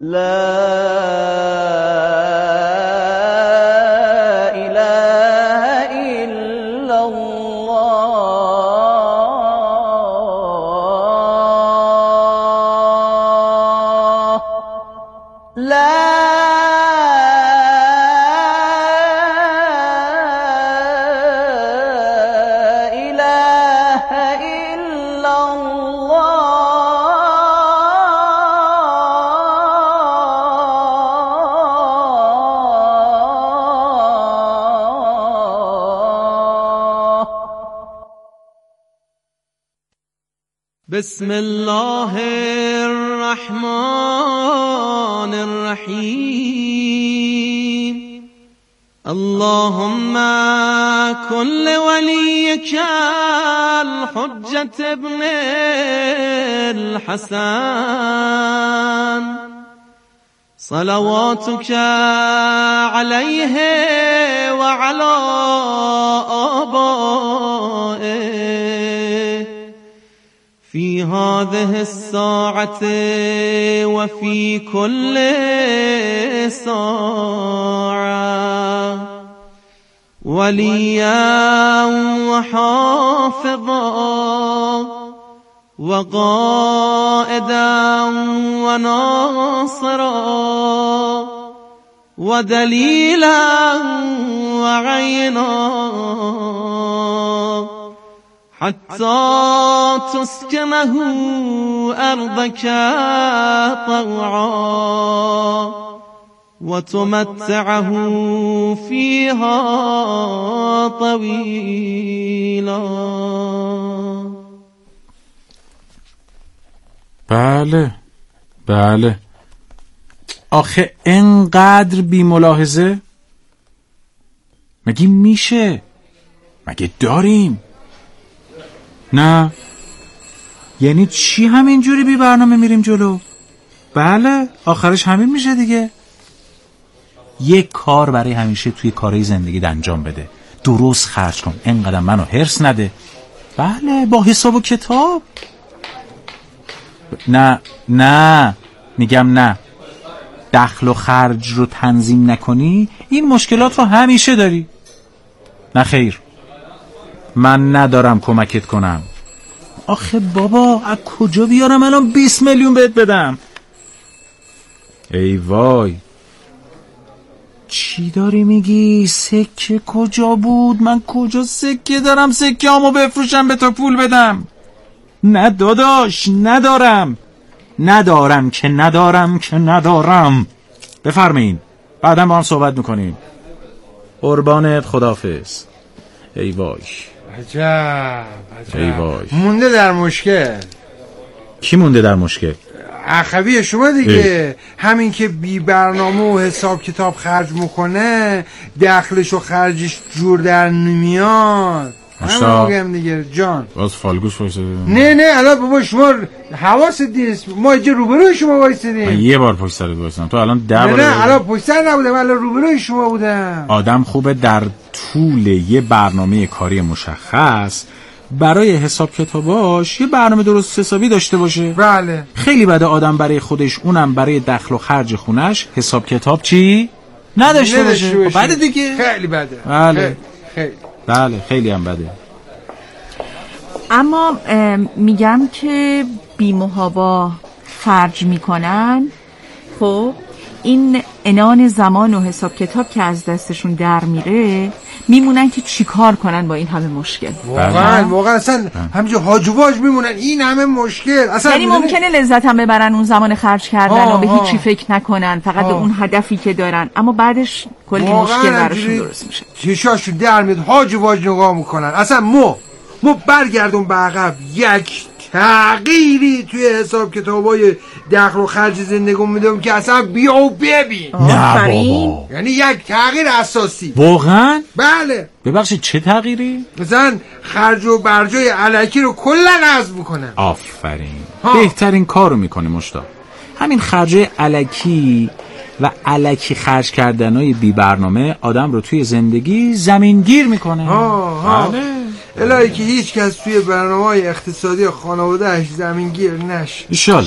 اله الا الله لا بسم الله الرحمن الرحيم اللهم كن لوليك الحجة ابن الحسن صلواتك عليه وعلى آبائه في هذه الساعة وفي كل ساعة وليا وحافظا وقائدا وناصرا ودليلا وعينا حتى تسكنه أرضك طوعا وتمتعه فيها طويلا. بله آخه انقدر بی ملاحظه مگه میشه؟ مگه داریم؟ نه یعنی چی همینجوری بی برنامه میریم جلو؟ بله آخرش همین میشه دیگه. یک کار برای همیشه توی کارهای زندگی انجام بده، درست خرج کن، اینقدر منو هرس نده. بله با حساب و کتاب. نه میگم نه، دخل و خرج رو تنظیم نکنی این مشکلات رو همیشه داری. نه خیر، من ندارم کمکت کنم. آخه بابا از کجا بیارم الان 20 میلیون بهت بدم؟ ای وای، چی داری میگی؟ سکه کجا بود؟ من کجا سکه دارم سکه همو بفروشم به تو پول بدم؟ نه داداش ندارم که ندارم. بفرمایین بعدا با هم صحبت میکنیم. قربانت، خداحافظ. ای وای عجب. ای وای. مونده در مشکل. کی مونده در مشکل؟ اخوی شما دیگه. همین که بی برنامه و حساب کتاب خرج میکنه دخلش و خرجش جور در نمیاد. همه میگم دیگه جان. باز فالگوش وایساده. نه الان بابا شما حواست نیست، ما اینجا روبروی شما وایسادیم. یه بار پشت سرت وایسادم، تو الان 10 بار. نه الان پشت سر نبودم، الان روبروی شما بودم. آدم خوبه در طول یه برنامه کاری مشخص برای حساب کتاباش یه برنامه درست حسابی داشته باشه. بله. خیلی بده آدم برای خودش، اونم برای دخل و خرج خونش حساب کتاب چی؟ نداشته باشه. بده دیگه. خیلی بده. بله. خیلی. بله خیلی هم بده. اما میگم که بی محابا خرج میکنن، خب این انان زمان و حساب کتاب که از دستشون در میره میمونن که چی کار کنن با این همه مشکل. واقعا اصلا همینجا هاج و واج میمونن این همه مشکل. اصلا یعنی ممکنه لذت هم ببرن اون زمان خرج کردن و به هیچی فکر نکنن، فقط به اون هدفی که دارن، اما بعدش کلی مشکل براشون درست میشه. چشاشون در میاد، هاج و واج نگاه میکنن. اصلا ما برگردون به عقب، یک تغییری توی حساب کتابای دخل و خرج زندگی میدم که اصلا بیا و ببین. نه بابا، یعنی یک تغییر اساسی. واقعا؟ بله. ببخشید چه تغییری؟ مثلا خرج و برجای الکی رو کلا حذف میکنن. آفرین. بهترین کارو میکنه مشتاق. همین خرجای الکی و الکی خرج کردنای بی برنامه آدم رو توی زندگی زمینگیر میکنه. بله. الهی که هیچ کس توی برنامه‌های اقتصادی خانواده‌اش زمینگیر نشه. ایشالله.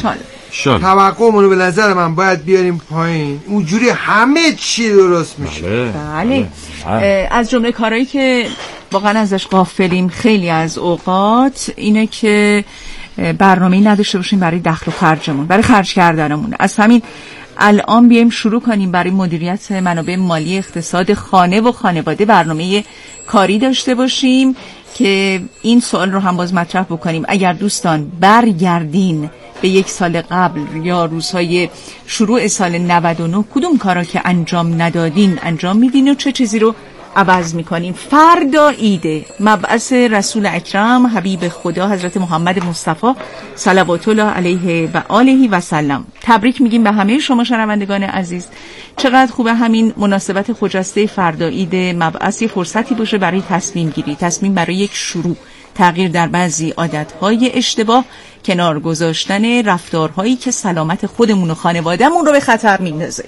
توقعمون رو به نظر من باید بیاریم پایین، اونجوری همه چی درست میشه. بله. از جمله کارهایی که واقعا ازش غافلیم خیلی از اوقات اینه که برنامه‌ای نداشته باشیم برای دخل و خرجمون، برای خرج کردنمون. از همین الان بیایم شروع کنیم برای مدیریت منابع مالی اقتصاد خانه و خانواده برنامه کاری داشته باشیم که این سوال رو هم باز مطرح بکنیم. اگر دوستان برگردین به یک سال قبل یا روزهای شروع سال 99 کدوم کارا که انجام ندادین انجام میدین و چه چیزی رو عوض میکنیم؟ فردا ایده، مبعث رسول اکرم حبیب خدا حضرت محمد مصطفی صلوات الله علیه و آله و سلم. تبریک میگیم به همه شما شنوندگان عزیز. چقدر خوبه همین مناسبت خجسته فردا ایده مبعث فرصتی باشه برای تصمیم گیری، تصمیم برای یک شروع، تغییر در بعضی عادتهای اشتباه، کنار گذاشتن رفتارهایی که سلامت خودمون و خانوادهمون رو به خطر میندازه.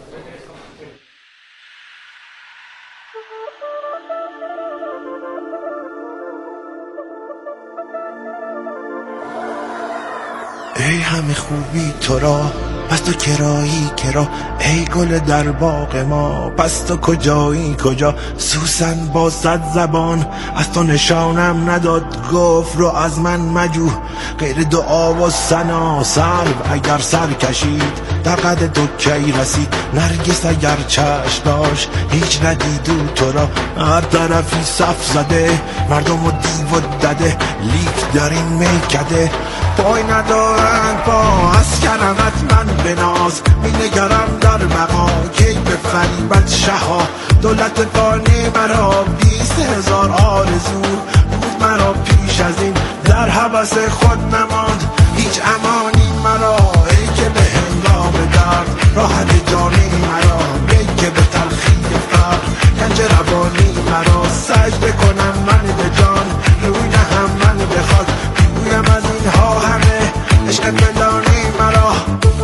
ای همه خوبی تو را پس تو کرایی کرا، ای گل در باغ ما پس تو کجایی کجا. سوسن با 100 زبان از تو نشانم نداد، گفت رو از من مجو غیر دعا و ثنا. سرو اگر سر کشید در قد تو کی رسید، نرگس اگر چشم داشت هیچ ندیدو تو را. هر طرفی صف زده مردم و دیو و دده، لیک در این میکده پای ندارن پا. از کرمت من بناز می نگرم در بقا، کی به فریبت شها دولت فانی مرا. 20,000 آرزو بود مرا پیش از این، در هوس خود نماند هیچ امانی مرا. ای که به هنگام درد راحت جانی مرا، ای که به تلخی فرق گنج روانی مرا. سجده کنم من به جان روی نهم من به خاک، بگویم از اینها همه عشق فلانی مرا.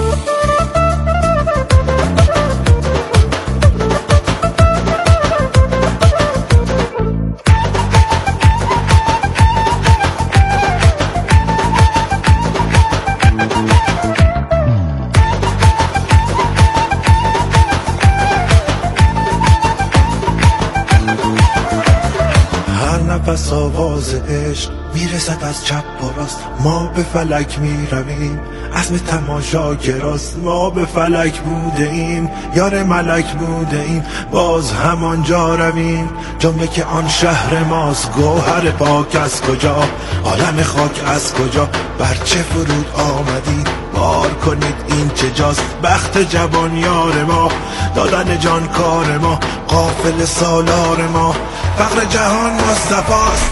پس آواز عشق میرسد از چپ و راست، ما به فلک میرویم عزم تماشا کراست. ما به فلک بوده ایم یار ملک بوده ایم، باز همانجا رویم جمله که آن شهر ماست. گوهر پاک از کجا عالم خاک از کجا، بر چه فرود آمدید بار کنید این چه جاست. بخت جوان یار ما دادن جان کار ما، قافل سالار ما فقر جهان مصطفاست.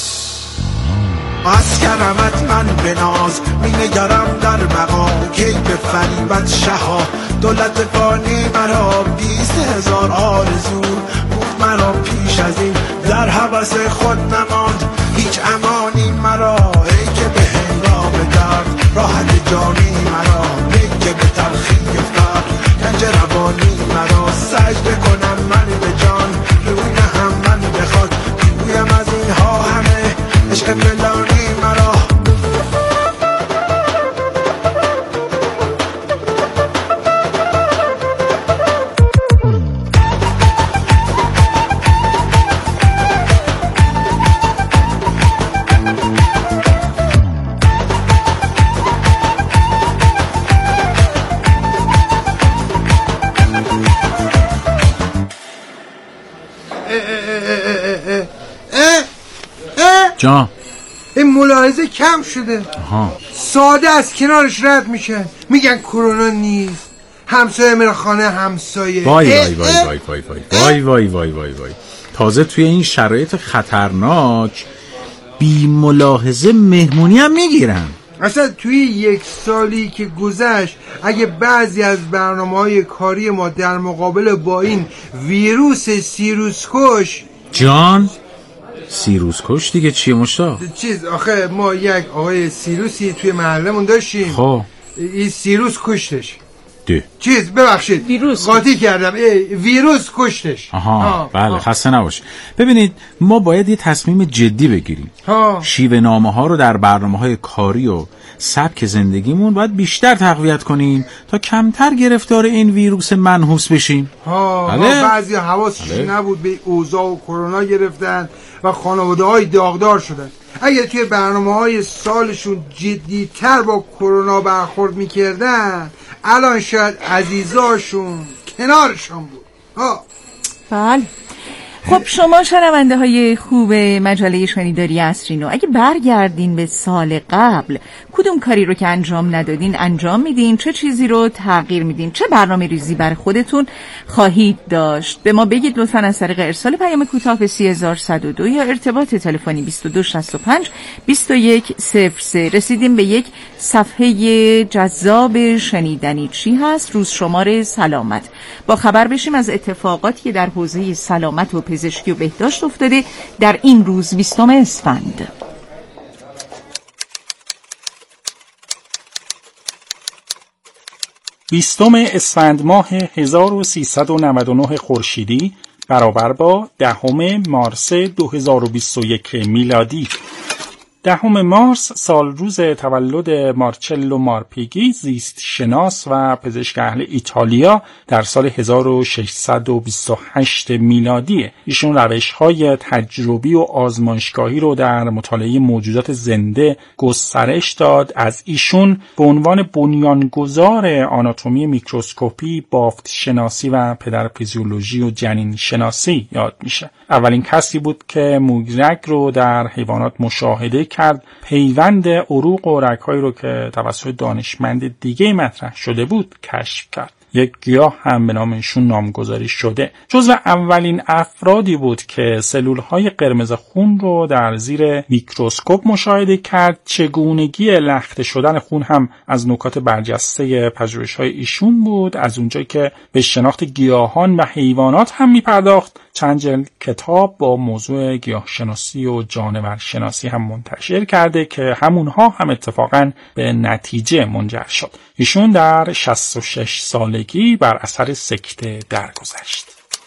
از کرمت من بناز می نگرم در بقا، کی به فریبت شها دولت فانی مرا. 20,000 آرزو بود مرا پیش از این، در هوس خود نماند هیچ امانی مرا. ای که به هنگام درد راحت جانی مرا، ای که به تلخی فرق گنج روانی مرا. سجده کنم من به جان روی نهم من به خاک، بگویم از اینها همه عشق فلانی مرا. جان این ملاحظه کم شده. ساده از کنارش رد میشن، میگن کرونا نیست، همسایه میره خانه همسایه. وای وای وای وای وای وای وای وای وای وای. تازه توی این شرایط خطرناک بی ملاحظه مهمونی هم میگیرن. اصلا توی یک سالی که گذشت اگه بعضی از برنامه‌های کاری ما در مقابل با این ویروس سیروس کش جان سیروس کش دیگه چیه مشتاق؟ چیز آخه ما یک آقای سیروسی توی محلمون داشتیم. خب این سیروس کشتش. چیز ببخشید ویروس قاطی کردم. ویروس کشتش. بله خسته نباش. ببینید ما باید یه تصمیم جدی بگیریم. شیوه نامه ها رو در برنامه‌های کاری و سبک زندگیمون باید بیشتر تقویت کنیم تا کمتر گرفتار این ویروس منحوس بشیم. بعضی حواسشون نبود به اوضاع و کرونا گرفتن و خانواده‌های داغدار شدن. اگه توی برنامه‌های سالشون جدی‌تر با کرونا برخورد می‌کردن الان شاید عزیزاشون کنارشون بود. بله. خب شما شنونده های خوب مجله شنیداری عصرینو، اگه برگردین به سال قبل کدوم کاری رو که انجام ندادین انجام میدین؟ چه چیزی رو تغییر میدین؟ چه برنامه ریزی برای خودتون خواهید داشت؟ به ما بگید لطفاً از طریق ارسال پیام کوتاه به 30102 یا ارتباط تلفنی 2265 2103. رسیدیم به یک صفحه جذاب شنیدنی چی هست، روز شماره سلامت. با خبر بشیم از اتفاقاتی که در حوزه سلامت و پزشکی و بهداشت افتاده در این روز 20 اسفند. 20 اسفند ماه 1399 خورشیدی برابر با 10 مارس 2021 میلادی. 10 مارس سال روز تولد مارچلو مارپیگی، زیست شناس و پزشک اهل ایتالیا، در سال 1628 میلادیه. ایشون روش‌های تجربی و آزمایشگاهی رو در مطالعه موجودات زنده گسترش داد. از ایشون به عنوان بنیانگذار آناتومی میکروسکوپی، بافت شناسی و پدر فیزیولوژی و جنین شناسی یاد میشه. اولین کسی بود که مویرگ رو در حیوانات مشاهده کرد. پیوند عروق و رگ‌هایی رو که توسط دانشمند دیگه مطرح شده بود کشف کرد. یک گیاه هم به نام ایشون نامگذاری شده. جزو اولین افرادی بود که سلول‌های قرمز خون رو در زیر میکروسکوپ مشاهده کرد. چگونگی لخته شدن خون هم از نکات برجسته پژوهش‌های ایشون بود. از اونجایی که به شناخت گیاهان و حیوانات هم می‌پرداخت، چند جلد کتاب با موضوع گیاهشناسی و جانورشناسی هم منتشر کرده که همونها هم اتفاقاً به نتیجه منجر شد. ایشون در 66 سالگی بر اثر سکته درگذشت.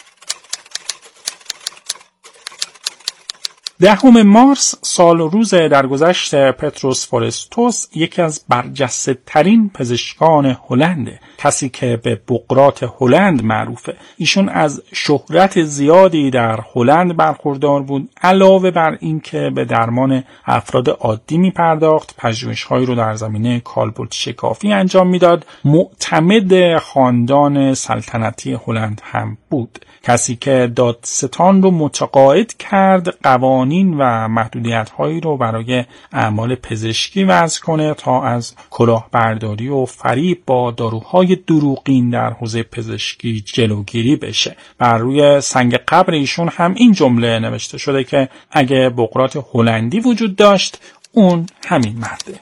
10 مارس سال روز درگذشت پتروس فورستوس، یکی از برجسته ترین پزشکان هلنده، کسی که به بقراط هلند معروفه. ایشون از شهرت زیادی در هلند برخوردار بود. علاوه بر این که به درمان افراد عادی می پرداخت، پژوهش‌هایی رو در زمینه کالبد شکافی انجام میداد. معتمد خاندان سلطنتی هلند هم بود. کسی که دادستان رو متقاعد کرد قوانین و محدودیت‌هایی رو برای اعمال پزشکی وضع کنه تا از کلاهبرداری و فریب با داروهای دروغین در حوزه پزشکی جلوگیری بشه. بر روی سنگ قبر ایشون هم این جمله نوشته شده که اگه بقراط هلندی وجود داشت، اون همین مرده.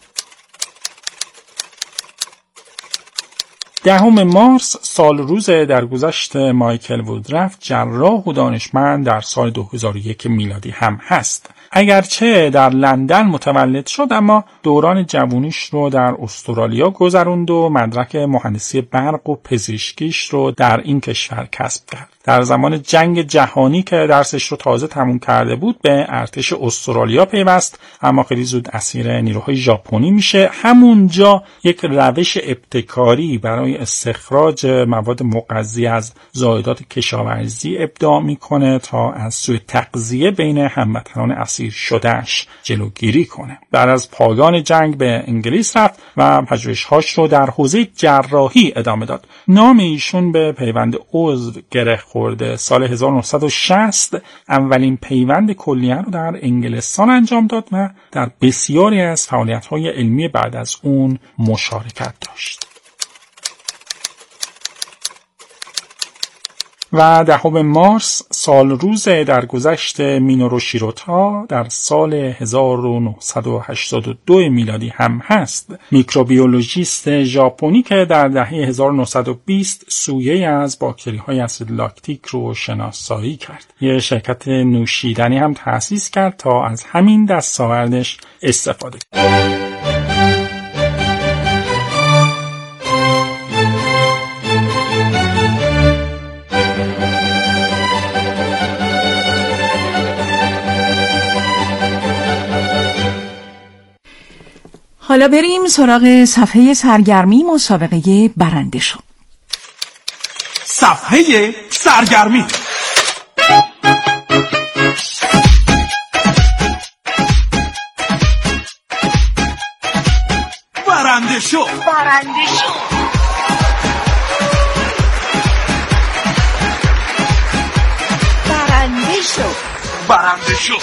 10 مارس سال روز درگذشت مایکل وودرفت، جراح و دانشمند، در سال 2001 میلادی هم هست. اگرچه در لندن متولد شد، اما دوران جوانیش رو در استرالیا گذروند و مدرک مهندسی برق و پزشکیش رو در این کشور کسب کرد. در زمان جنگ جهانی که درسش رو تازه تموم کرده بود، به ارتش استرالیا پیوست، اما خیلی زود اسیر نیروهای ژاپنی میشه. همونجا یک روش ابتکاری برای استخراج مواد مغذی از زایدات کشاورزی ابداع میکنه تا از سوء تغذیه بین هموطنان اسیر شدهش جلوگیری کنه. بعد از پایان جنگ به انگلیس رفت و پژوهش‌هاش رو در حوزه جراحی ادامه داد. نام ایشون به پیوند عضو گره خورده. سال 1960 اولین پیوند کلیه رو در انگلستان انجام داد و در بسیاری از فعالیت‌های علمی بعد از اون مشارکت داشت. و 10 مارس سال روز درگذشت مینورو شیروتا، در سال 1982 میلادی هم هست. میکروبیولوژیست ژاپنی که در دهه 1920 سویه از باکتری‌های اسید لاکتیک رو شناسایی کرد. یه شرکت نوشیدنی هم تأسیس کرد تا از همین دستاوردش استفاده کنه. حالا بریم سراغ صفحه سرگرمی مسابقه برنده شو. صفحه سرگرمی. برنده شو. برنده شو. برنده شو. برنده شو.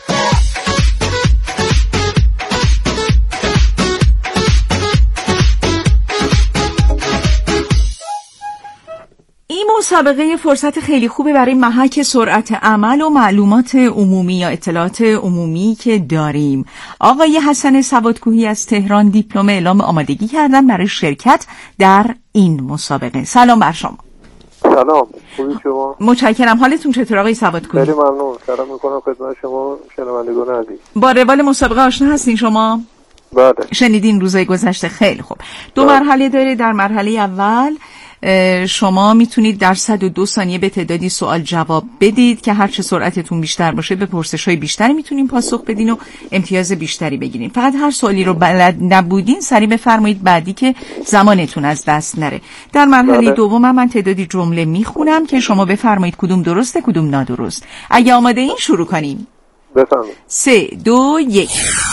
این مسابقه فرصت خیلی خوبه برای محک سرعت عمل و معلومات عمومی یا اطلاعات عمومی که داریم. آقای حسن سوادکوهی از تهران دیپلم اعلام آمادگی کردن برای شرکت در این مسابقه. سلام بر شما. سلام، خوبی شما؟ متشکرم. حالتون چطور آقای سوادکوهی؟ خیلی ممنون. سلام میکنم خدمت شما شنوندگان عزیز. با روال مسابقه آشنا هستین شما؟ بله. شنیدین روزهای گذشته؟ خیلی خوب. دو مرحله داره. در مرحله اول شما میتونید در 102 ثانیه به تعدادی سوال جواب بدید که هرچه سرعتتون بیشتر باشه به پرسش‌های بیشتری میتونین پاسخ بدین و امتیاز بیشتری بگیرین. فقط هر سوالی رو بلد نبودین سریع بفرمایید بعدی که زمانتون از دست نره. در مرحله دوم من تعدادی جمله میخونم که شما بفرمایید کدوم درسته کدوم نادرست. اگه آماده این شروع کنیم. بفرمایید. 3 2 1.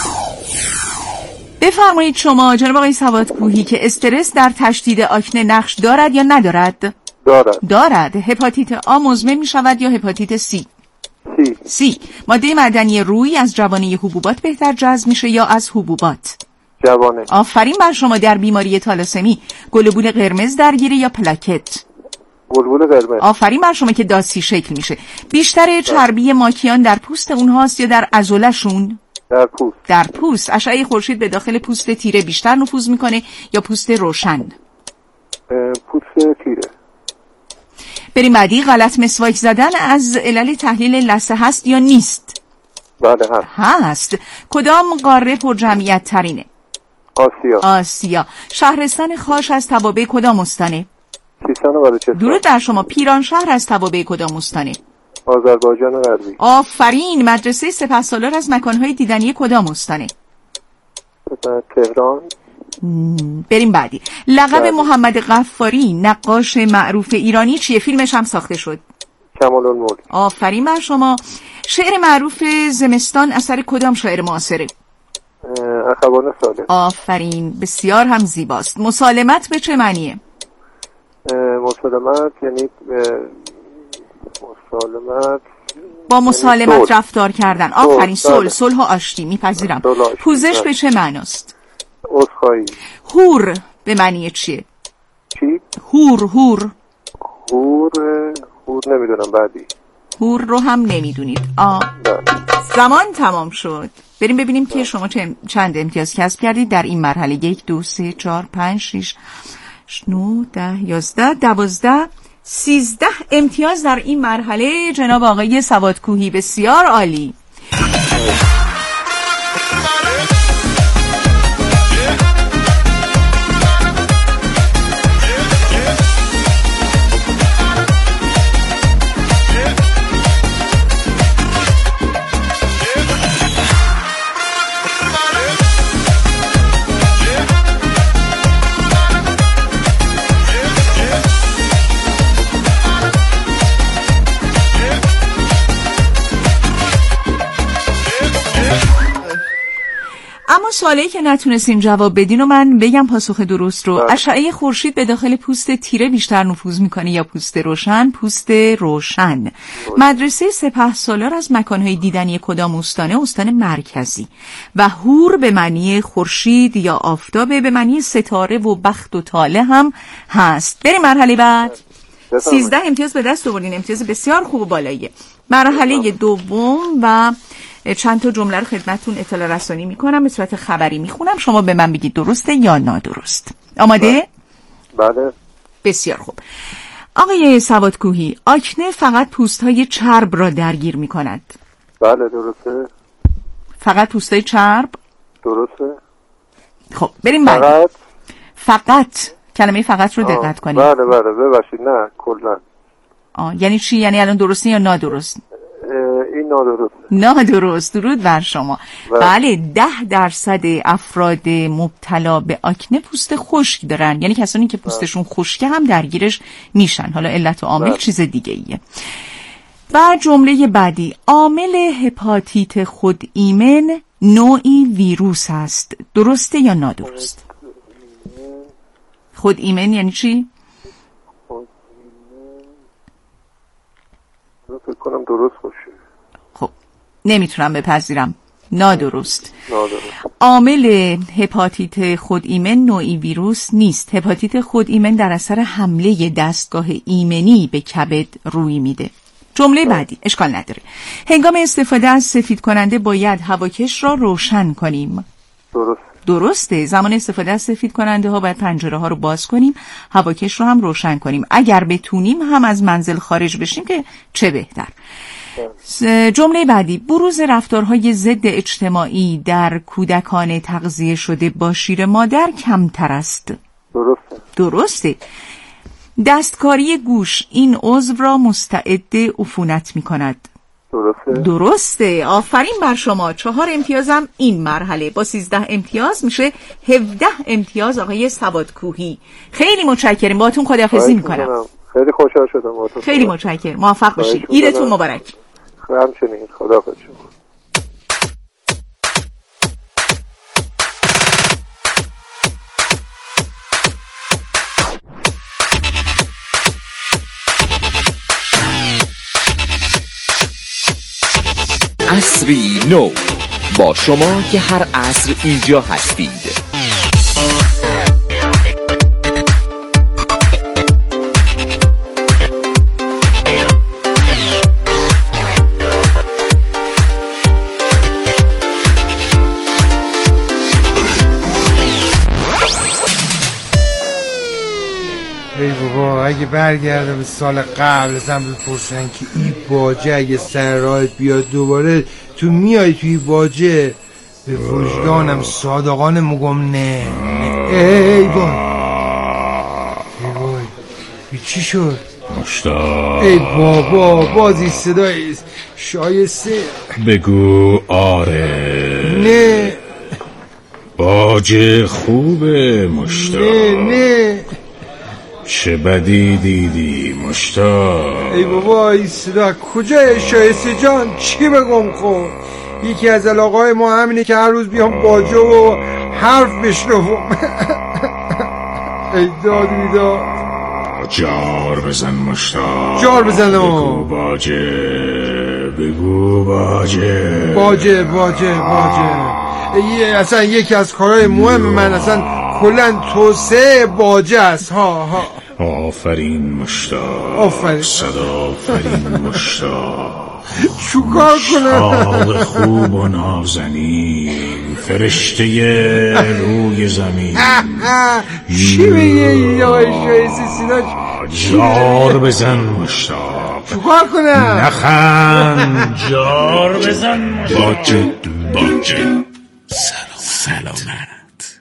بفرمایید شما جناب آقای سوادکوهی که استرس در تشدید آکنه نقش دارد یا ندارد؟ دارد. هپاتیت آ مزمن می شود یا هپاتیت سی؟ سی. ماده معدنی روی از جوانه حبوبات بهتر جذب میشه یا از حبوبات؟ جوانه. آفرین بر شما. در بیماری تالاسمی گلبول قرمز درگیره یا پلاکت؟ گلبول قرمز. آفرین بر شما که داسی شکل میشه. بیشتر چربی ماکیان در پوست اونهاست یا در عضله‌شون؟ در پوست. اشعه خورشید به داخل پوست تیره بیشتر نفوذ میکنه یا پوست روشن؟ پوست تیره. بریم بعدی. غلط مسواک زدن از علل تحلیل لثه هست یا نیست؟ بله هست. کدام قاره پر جمعیت ترینه؟ آسیا. شهرستان خاش از توابع کدام استانه؟ سیستان و بلوچستان. درود بر شما. پیرانشهر از توابع کدام استانه؟ آذربایجان غربی. آفرین. مدرسه سپهسالار از مکانهای دیدنی کدام استانه؟ تهران. بریم بعدی. لقب محمد غفاری نقاش معروف ایرانی چیه؟ فیلمش هم ساخته شد. کمال الملک. آفرین بر شما. شعر معروف زمستان اثر کدام شاعر معاصره؟ اخوان صالح. آفرین. بسیار هم زیباست. مسالمت به چه معنیه؟ مسالمت یعنی با مسالمت رفتار کردن. آفرین. صلح و آشتی. میپذیرم. پوزش به چه معناست؟ عذرخواهی. هور به معنی چیه؟ چی؟ هور نمیدونم. بعدی هور رو هم نمیدونید. زمان تمام شد. بریم ببینیم که شما چند امتیاز کسب کردید در این مرحله. 1 2 3 4 5 6 9 10 11 12 13 امتیاز در این مرحله جناب آقای سوادکوهی. بسیار عالی. اما سوالی که نتونستین جواب بدین و من بگم پاسخ درست رو. اشعه خورشید به داخل پوست تیره بیشتر نفوذ میکنه یا پوست روشن؟ پوست روشن. مدرسه سپهسالار از مکانهای دیدنی کدام استانه؟ استان مرکزی. و هور به معنی خورشید یا آفتابه، به معنی ستاره و بخت و طالع هم هست. بریم مرحله بعد. 13 امتیاز به دست آوردین. امتیاز بسیار خوب و بالاییه. مرحله دوم و چند تا جمله رو خدمتتون اطلاع رسانی میکنم، به صورت خبری میخونم، شما به من بگید درسته یا نادرست. آماده؟ بله. بسیار خوب. آقای سوادکوهی، آکنه فقط پوست‌های چرب را درگیر میکند. بله درسته. فقط پوست‌های چرب؟ درسته. خب بریم بعد. فقط کلمه فقط رو دقت کنید. بله ببخشید، نه کلا. یعنی چی؟ یعنی الان درسته یا نادرست؟ این نادرست. درود بر شما. بله 10% افراد مبتلا به آکنه پوست خشک دارن، یعنی کسانی که پوستشون خشکه هم درگیرش میشن. حالا علت و عامل چیز دیگه ایه. و جمله بعدی، عامل هپاتیت خود ایمن نوعی ویروس است. درسته یا نادرست؟ خود ایمن یعنی چی؟ فکر کنم درست باشه. خب نمیتونم بپذیرم. نادرست. عامل هپاتیت خود ایمن نوعی ویروس نیست. هپاتیت خود ایمن در اثر حمله دستگاه ایمنی به کبد روی میده. جمله بعدی اشکال نداره. هنگام استفاده از سفید کننده باید هواکش را روشن کنیم. درسته. زمان استفاده از سفید کننده ها باید پنجره ها رو باز کنیم، هواکش رو هم روشن کنیم. اگر بتونیم هم از منزل خارج بشیم که چه بهتر. جمله بعدی، بروز رفتارهای ضد اجتماعی در کودکان تغذیه شده با شیر مادر کمتر است. درسته. دستکاری گوش این عضو را مستعد عفونت می کند. درسته. آفرین بر شما. 4 امتیازم این مرحله. با 13 امتیاز میشه 17 امتیاز آقای سوادکوهی. خیلی متشکرم. باهاتون خداحافظی میکنم. خیلی خوشحال شدم باهاتون. خیلی متشکرم. موفق باشید. عیدتون مبارک. همچنین. خداحافظ شما. عصری نو با شما که هر عصر اینجا هستید. ای بابا اگه برگرده به سال قبل ازم بپرسن که این باجه اگه سر راهت بیاد دوباره تو میای توی باجه، به وجدانم صادقانه مگم نه. ای وای چی شد؟ مشتاق. ای بابا بازی صدای شایسته. بگو آره. نه باجه خوبه مشتاق. نه چه بدی دیدی مشتاق. ای بابا این صدا کجای شایسته جان؟ چی بگم خب؟ یکی از علاقای ما همینه که هر روز بیام باجه و حرف بشنوم. ای داد بیداد. جار بزن مشتاق. جار بزنم. بگو باجه. بگو باجه. باجه اصلا یکی از کارهای مهم من اصلا کلن توسعه باجه است. ها آفرین مشتاق. آفرین. صدا آفرین مشتاق. چوکار کنم؟ مشتاق خوب و نازنین، فرشته روی زمین. چی میگه این آقای شایسته سینا؟ جار بزن مشتاق. چوکار کنم؟ نخند. جار بزن مشتاق. باجه سلامت.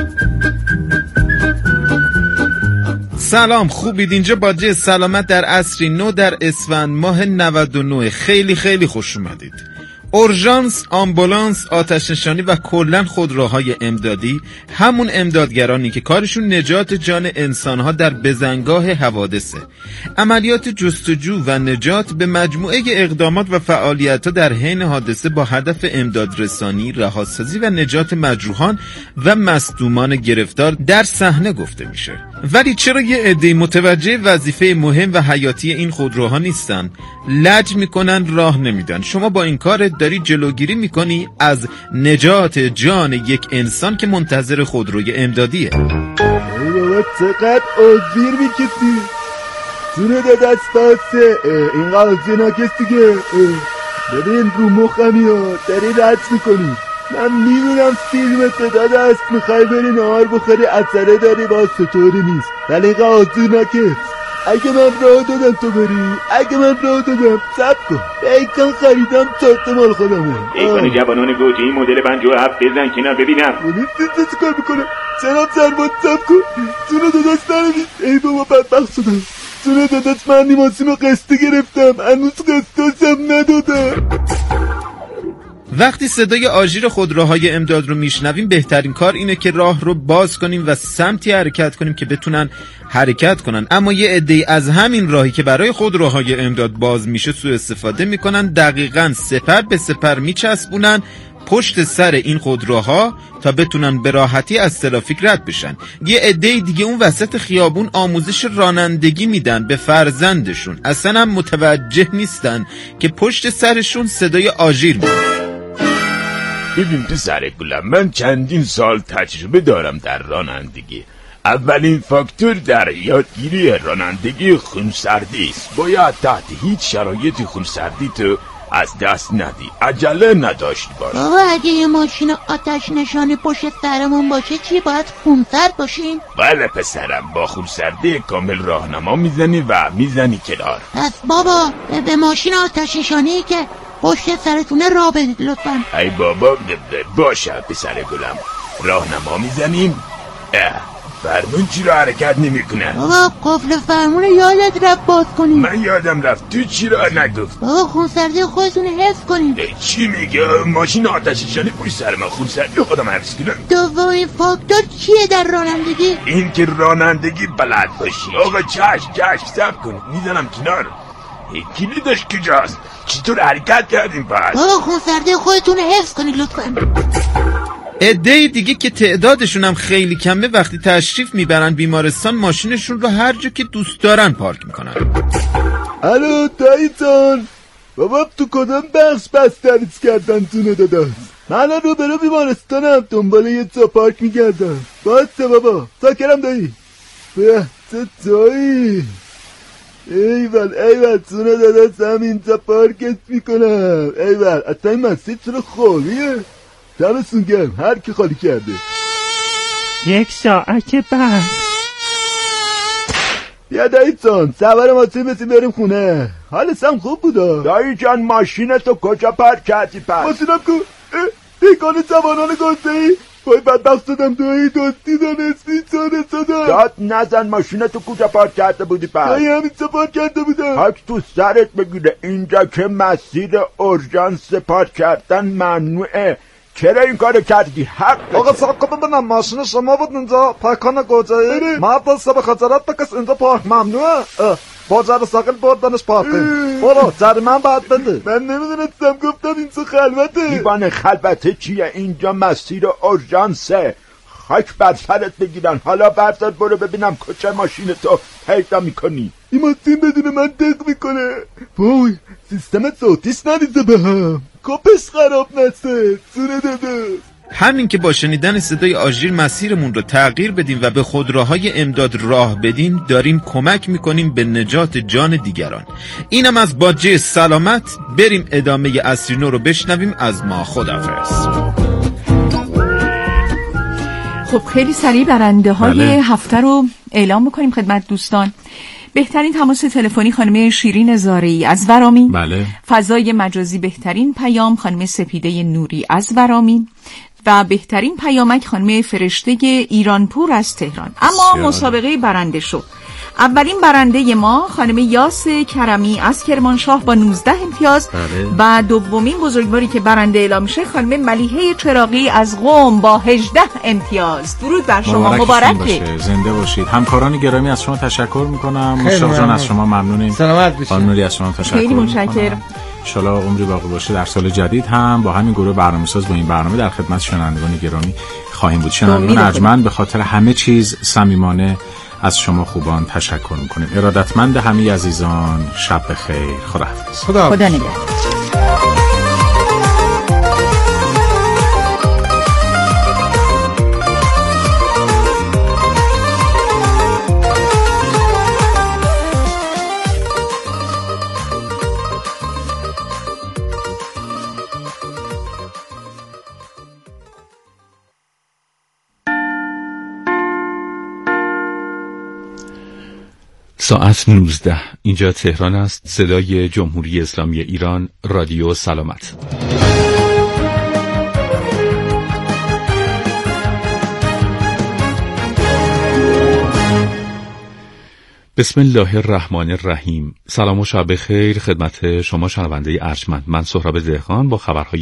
سلام، خوبید؟ اینجا باجه سلامت در عصری نو در اسفند ماه 99. خیلی خیلی خوش اومدید. اورژانس، آمبولانس، آتش نشانی و کلن خودروهای امدادی همون امدادگرانی که کارشون نجات جان انسانها در بزنگاه حوادثه. عملیات جستجو و نجات به مجموعه اقدامات و فعالیت‌ها در حین حادثه با هدف امدادرسانی، رهاسازی و نجات مجروحان و مصدومان گرفتار در صحنه گفته میشه. ولی چرا یه عده متوجه وظیفه مهم و حیاتی این خودروها نیستن؟ لج میکنن، راه نمیدن. شما با این کار داری جلوگیری میکنی از نجات جان یک انسان که منتظر خودروی امدادیه. ای بابا چقدر آزیر میکسی، جونه داد از پاسه اینقدر آزیر نکس دیگه. ببین رو مخمی ها داری رد میکنی. من میدونم فیلمت داداش میخوای بری نهار بخوری، اثره داری با ستوری نیست، ولی اینقدر آزیر نکس. اگه من راه دادم تو بری، اگه من راه دادم سب کن. بیکن خریدم تاته مال خودمه. بیکن جوانان گوجه این مدل 57 بزن کنار ببینم. اونی چه کار میکنه؟ چرا سرباد سب کن؟ جونو داداش نروید. ای بابا بدبخت شدم. جون داداش من لیموسینو قسطی گرفتم، هنوز قسطاشم ندادم. وقتی صدای آژیر خودروهای امداد رو میشنویم بهترین کار اینه که راه رو باز کنیم و سمتی حرکت کنیم که بتونن حرکت کنن. اما یه عده‌ای از همین راهی که برای خودروهای امداد باز میشه سوء استفاده میکنن، دقیقاً سپر به سپر میچسبونن پشت سر این خودروها تا بتونن به راحتی از ترافیک رد بشن. یه عده دیگه اون وسط خیابون آموزش رانندگی میدن به فرزندشون، اصلا هم متوجه نیستن که پشت سرشون صدای آژیر میاد. ببین پسر گلم، من چندین سال تجربه دارم در رانندگی. اولین فاکتور در یادگیری رانندگی خونسردی است. باید تحت هیچ شرایطی خونسردی تو از دست ندی، عجله نداشت باش. بابا اگه یه ماشین آتش نشانی پشت سرمون باشه چی، باید خونسرد باشیم؟ بله پسرم، با خونسردی کامل راهنما میزنی و میزنی کنار. پس بابا به ماشین آتش نشانی که پشت سرتونه راه بدید لطفا. ای بابا باشه پسر گلم، راهنما میزنیم. فرمون چی رو حرکت نمیکنه؟ بابا قفل فرمون یادت رفت باز کنیم. من یادم رفت، تو چی رو نگفت؟ بابا خونسردی خودتون حفظ کنیم. چی میگه؟ ماشین آتش نشانی پشت سر من، خونسردی خودم حفظ کنم. دومین فاکتور چیه در رانندگی؟ این که رانندگی بلد باشی. آقا چشم صبر کن، میزنم کنار. کلیدش کجاست؟ چطور حرکت کردیم پس؟ بابا خونسردی خودتون حفظ کنید لطفا. عده دیگه که تعدادشون هم خیلی کمه وقتی تشریف میبرن بیمارستان ماشینشون رو هر جا که دوست دارن پارک میکنن. الو دایتان، بابا تو کدام بخش بستریت کردن جونه داداش؟ من رو برو بیمارستانم دنبال یه جا پارک میگردم. باسته بابا، ساکرم دایی. به تو دایی. ایول جونه داداش، هم اینجا پارکت میکنم. ایول اصلا این مسجد چرا خالیه؟ دمتون گرم، هر کی خالی کرده. یک ساعت بعد بیا دایی جان، سوار ماشین بسیم بریم خونه. حالشم خوب بودا. دایی جان ماشینتو کجا پارک کردی پس؟ ماشینم کو دیگان جوانان گازه‌ای وای بدبخت شدم دایی، دستی دانستی چانه داد نزن، ماشینتو کجا پارک کرده بودی پس؟ دایی همینجا پارک کرده بودم. حاک تو سرت بگیره، اینجا که مسیر اورژانس پارک کردن ممنوعه. چرا این کارو کردی؟ حق آقا ساقه ببینم ماشین شما بود اینجا پاکان گوجه‌ای مرد سبا خجالت بکش، اینجا پارک ممنوعه. بازار ساقل بردنش پارکینگ، برو جریمه بعد بده. من نمیدونستم، گفتم اینجا خلوته. دیوانه خلوته چیه؟ اینجا مسیر اورژانسه، خاک بر سرت بگیرن. حالا بردار برو ببینم کجا ماشینتو پیدا میکنی. این ماشین بدون من دق میکنه. وای سیستم صوتیش ندیده بهم، کپش خراب نشه. سونه داده همین که با شنیدن صدای آژیر مسیرمون رو تغییر بدیم و به خودروهای امداد راه بدیم، داریم کمک میکنیم به نجات جان دیگران. اینم از باجه سلامت. بریم ادامه عصری نو رو بشنویم از ما. خداحافظ. خب خیلی سریع برنده های هفته رو اعلام میکنیم خدمت دوستان. بهترین تماس تلفنی خانم شیرین زارعی از ورامین. بله. فضای مجازی بهترین پیام خانم سپیده نوری از ورامین و بهترین پیامک خانم فرشته ایرانپور از تهران. اما مسابقه برنده شد. اولین برنده ما خانم یاس کرمی از کرمانشاه با 19 امتیاز و دومین بزرگواری که برنده اعلام میشه خانم ملیحه چراغی از قم با 18 امتیاز. درود بر شما، مبارک باشه، زنده باشید. همکاران گرامی از شما تشکر میکنم. مشتاق جان از شما ممنونیم. سلامت باشید. خانم نوری از شما تشکر. خیلی متشکرم. انشالله عمری باقی باشه در سال جدید هم با همین گروه برنامه‌ساز با این برنامه در خدمت شنوندگان گرامی خواهیم بود. شنوندگان ارجمند به خاطر همه چیز صمیمانه از شما خوبان تشکر میکنیم. ارادتمند همه عزیزان، شب بخیر. خداحافظ. خدا نگهدار. ساعت 19 اینجا تهران است. صدای جمهوری اسلامی ایران، رادیو سلامت. بسم الله الرحمن الرحیم. سلام و شب خیر خدمت شما شنونده ارجمند. من سهراب دهقان با خبرهای